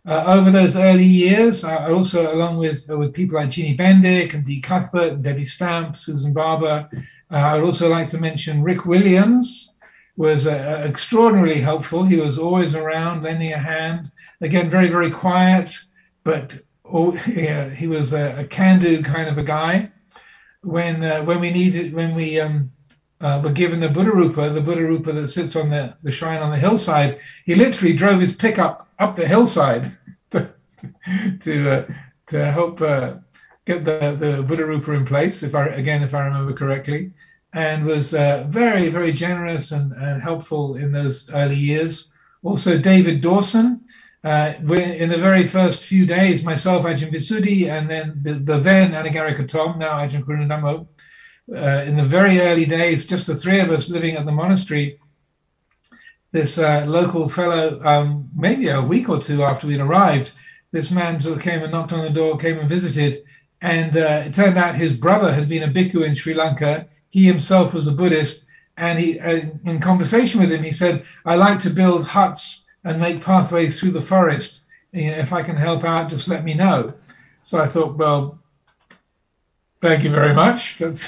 Over those early years, I also, along with people like Jeannie Bendick and Dee Cuthbert and Debbie Stamp, Susan Barber, I'd also like to mention Rick Williams was extraordinarily helpful. He was always around, lending a hand. Again, very, very quiet, but yeah, he was a can-do kind of a guy. When we needed, when we were given the Buddha Rupa that sits on the shrine on the hillside, he literally drove his pickup up the hillside to to help get the Buddha Rupa in place. If I remember correctly, and was very, very generous and helpful in those early years. Also, David Dawson. In the very first few days, myself, Ajahn Visuddhi, and then the then Anagarika Tom, now Ajahn Kurunadhammo, in the very early days, just the three of us living at the monastery, this local fellow, maybe a week or two after we'd arrived, this man sort of came and knocked on the door, came and visited, and it turned out his brother had been a bhikkhu in Sri Lanka. He himself was a Buddhist, and he, in conversation with him, he said, "I like to build huts and make pathways through the forest. You know, if I can help out, just let me know." So I thought, well, thank you very much. But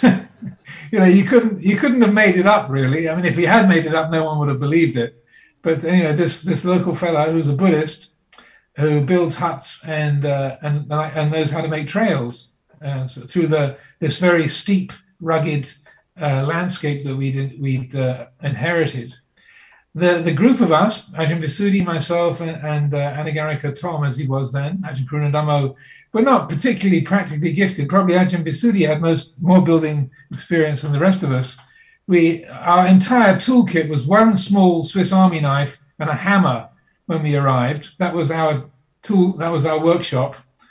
you couldn't have made it up, really. I mean, if he had made it up, no one would have believed it. But anyway, this local fellow who's a Buddhist who builds huts and knows how to make trails through this very steep, rugged landscape that we'd inherited. The group of us, Ajahn Visuddhi, myself, and Anagarika Tom, as he was then, Ajahn Kurunadhammo, were not particularly practically gifted. Probably Ajahn Visuddhi had more building experience than the rest of us. Our entire toolkit was one small Swiss Army knife and a hammer when we arrived. That was our tool. That was our workshop.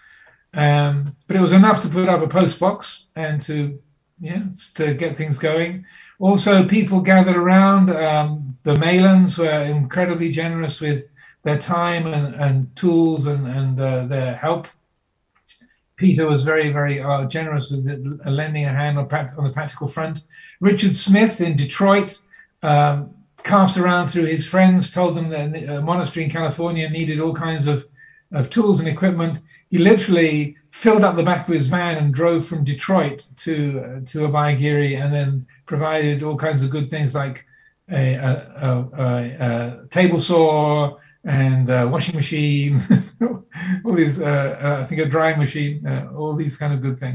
But it was enough to put up a post box and to get things going. Also, people gathered around. The Malans were incredibly generous with their time and tools and their help. Peter was very, very generous with lending a hand on the practical front. Richard Smith in Detroit cast around through his friends, told them that a monastery in California needed all kinds of tools and equipment. He literally filled up the back of his van and drove from Detroit to Abhayagiri, and then provided all kinds of good things like a table saw and a washing machine, all these, I think a drying machine, all these kind of good things.